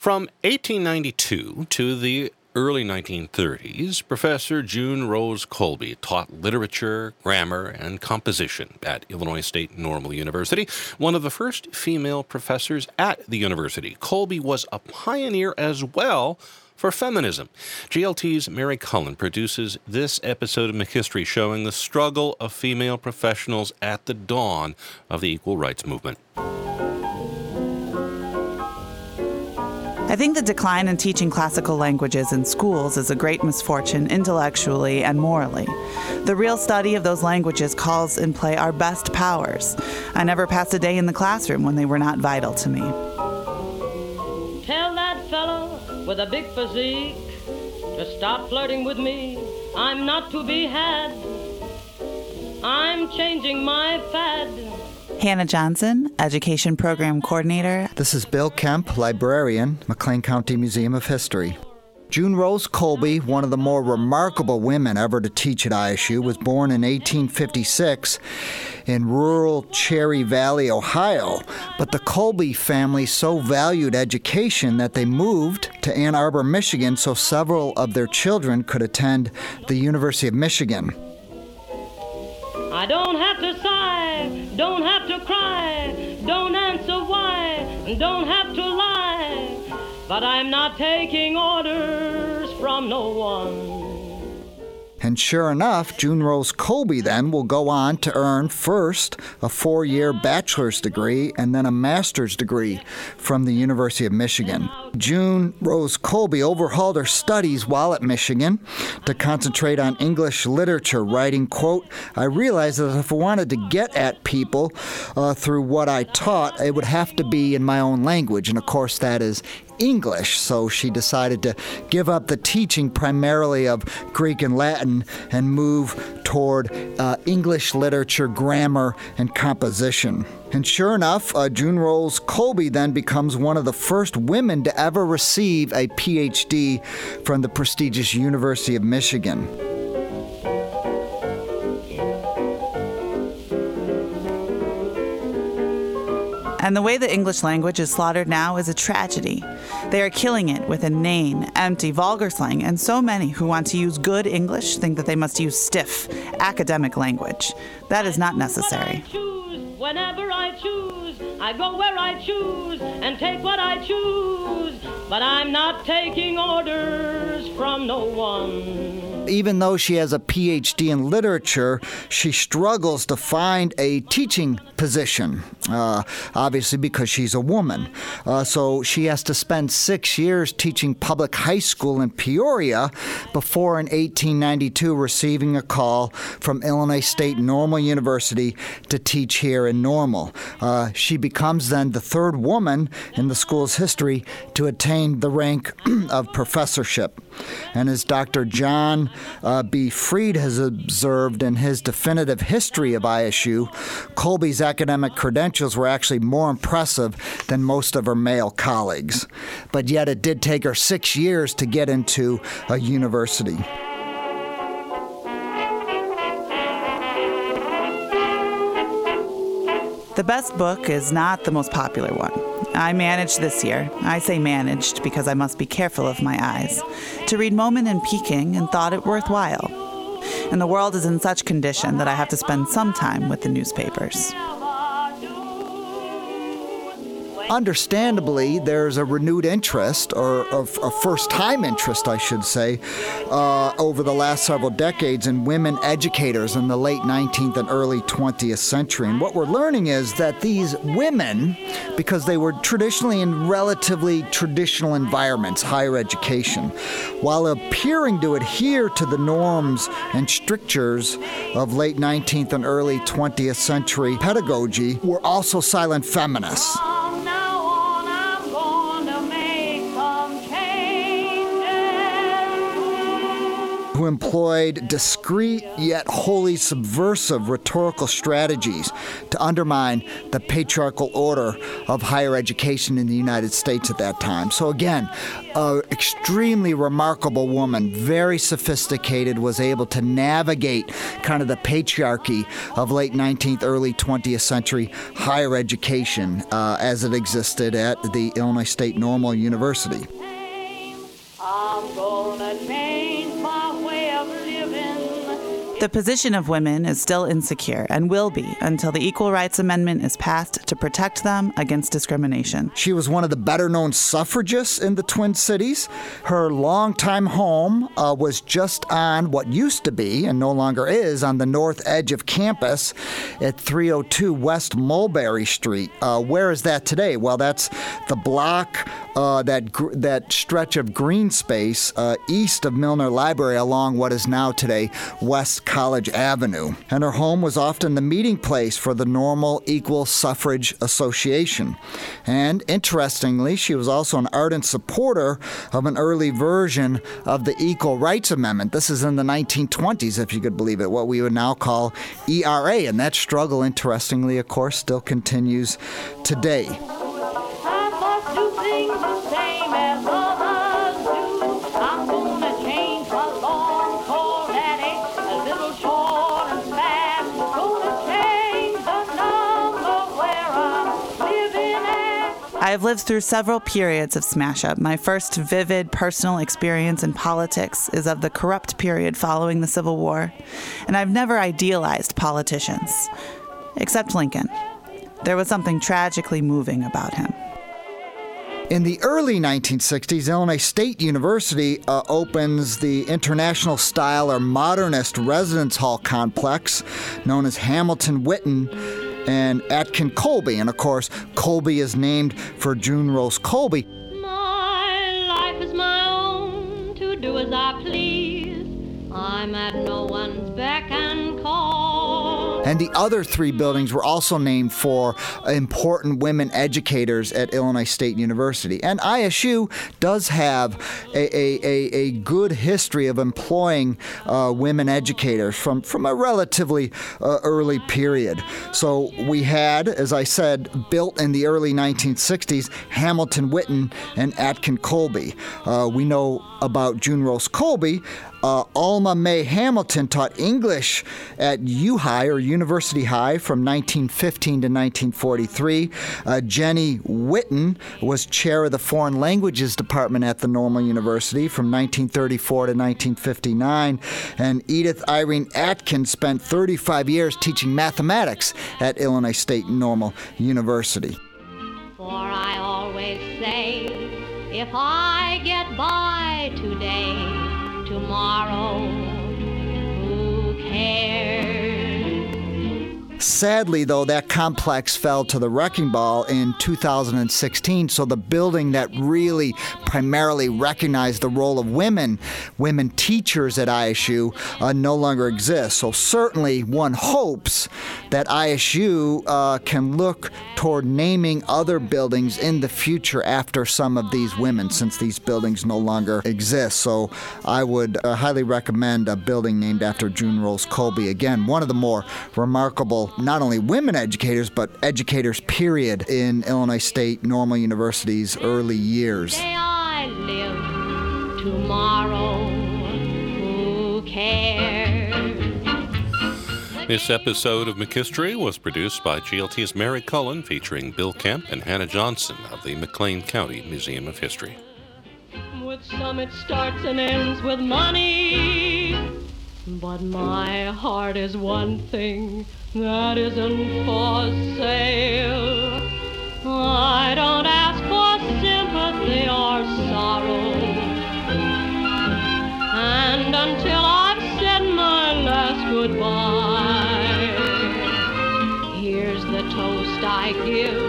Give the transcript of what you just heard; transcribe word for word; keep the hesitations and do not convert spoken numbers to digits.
From eighteen ninety-two to the early nineteen thirties, Professor June Rose Colby taught literature, grammar, and composition at Illinois State Normal University, one of the first female professors at the university. Colby was a pioneer as well for feminism. G L T's Mary Cullen produces this episode of McHistory showing the struggle of female professionals at the dawn of the equal rights movement. I think the decline in teaching classical languages in schools is a great misfortune intellectually and morally. The real study of those languages calls in play our best powers. I never passed a day in the classroom when they were not vital to me. Tell that fellow with a big physique to stop flirting with me. I'm not to be had. I'm changing my fad. Hannah Johnson, Education Program Coordinator. This is Bill Kemp, Librarian, McLean County Museum of History. June Rose Colby, one of the more remarkable women ever to teach at I S U, was born in eighteen fifty-six in rural Cherry Valley, Ohio. But the Colby family so valued education that they moved to Ann Arbor, Michigan, so several of their children could attend the University of Michigan. I don't have to sigh, don't have to cry, don't answer why, don't have to lie, but I'm not taking orders from no one. And sure enough, June Rose Colby then will go on to earn first a four-year bachelor's degree and then a master's degree from the University of Michigan. June Rose Colby overhauled her studies while at Michigan to concentrate on English literature, writing, quote, I realized that if I wanted to get at people uh, through what I taught, it would have to be in my own language. And of course, that is English, so she decided to give up the teaching primarily of Greek and Latin and move toward uh, English literature, grammar, and composition. And sure enough, uh, June Rose Colby then becomes one of the first women to ever receive a P H D from the prestigious University of Michigan. And the way the English language is slaughtered now is a tragedy. They are killing it with inane, empty, vulgar slang, and so many who want to use good English think that they must use stiff, academic language. That is not necessary. I choose whenever I choose, I go where I choose and take what I choose, but I'm not taking orders from no one. Even though she has a P H D in literature, she struggles to find a teaching position, uh, obviously because she's a woman. Uh, so she has to spend six years teaching public high school in Peoria before in eighteen ninety-two receiving a call from Illinois State Normal University to teach here in Normal. Uh, she becomes then the third woman in the school's history to attain the rank of professorship. And as Doctor John uh, B. Freed has observed in his definitive history of I S U, Colby's academic credentials were actually more impressive than most of her male colleagues. But yet it did take her six years to get into a university. The best book is not the most popular one. I managed this year, I say managed because I must be careful of my eyes, to read Moment in Peking and thought it worthwhile. And the world is in such condition that I have to spend some time with the newspapers. Understandably, there's a renewed interest, or a, a first-time interest, I should say, uh, over the last several decades in women educators in the late nineteenth and early twentieth century. And what we're learning is that these women, because they were traditionally in relatively traditional environments, higher education, while appearing to adhere to the norms and strictures of late nineteenth and early twentieth century pedagogy, were also silent feminists. who employed discreet yet wholly subversive rhetorical strategies to undermine the patriarchal order of higher education in the United States at that time. So again, an extremely remarkable woman, very sophisticated, was able to navigate kind of the patriarchy of late nineteenth, early twentieth century higher education uh, as it existed at the Illinois State Normal University. I'm gonna change my way of living. The position of women is still insecure and will be until the Equal Rights Amendment is passed to protect them against discrimination. She was one of the better-known suffragists in the Twin Cities. Her longtime home uh, was just on what used to be, and no longer is, on the north edge of campus at three oh two West Mulberry Street. Uh, where is that today? Well, that's the block, uh, that gr- that stretch of green space uh, east of Milner Library along what is now today West College Avenue. And her home was often the meeting place for the Normal Equal Suffrage Association. And interestingly, she was also an ardent supporter of an early version of the Equal Rights Amendment. This is in the nineteen twenties, if you could believe it, what we would now call E R A. And that struggle, interestingly, of course, still continues today. I must do things the same as others do. I'm gonna change my long coat and a little short and fast. Gonna change the number where I'm living at. I have lived through several periods of smash up. My first vivid personal experience in politics is of the corrupt period following the Civil War, and I've never idealized politicians, except Lincoln. There was something tragically moving about him. In the early nineteen sixties, Illinois State University uh, opens the international style or modernist residence hall complex known as Hamilton Witten and Atkin Colby. And of course, Colby is named for June Rose Colby. My life is my own, to do as I please. I'm at no one's beck and call. And the other three buildings were also named for important women educators at Illinois State University. And I S U does have a, a, a, a good history of employing uh, women educators from, from a relatively uh, early period. So we had, as I said, built in the early nineteen sixties, Hamilton Witten and Atkin Colby. Uh, we know about June Rose Colby. Uh, Alma May Hamilton taught English at U High, or University High, from nineteen fifteen to nineteen forty-three. Uh, Jenny Witten was chair of the Foreign Languages Department at the Normal University from nineteen thirty-four to nineteen fifty-nine. And Edith Irene Atkins spent thirty-five years teaching mathematics at Illinois State Normal University. For I always say, if I get by today, tomorrow, who cares? Sadly, though, that complex fell to the wrecking ball in two thousand sixteen, so the building that really primarily recognized the role of women, women teachers at I S U, uh, no longer exists. So certainly one hopes that I S U uh, can look toward naming other buildings in the future after some of these women, since these buildings no longer exist. So I would uh, highly recommend a building named after June Rose Colby. Again, one of the more remarkable not only women educators, but educators, period, in Illinois State Normal University's early years. Day I live, tomorrow, who cares? This episode of McHistory was produced by G L T's Mary Cullen, featuring Bill Kemp and Hannah Johnson of the McLean County Museum of History. With some it starts and ends with money, but my heart is one thing that isn't for sale. I don't ask for sympathy or sorrow, and until I've said my last goodbye, here's the toast I give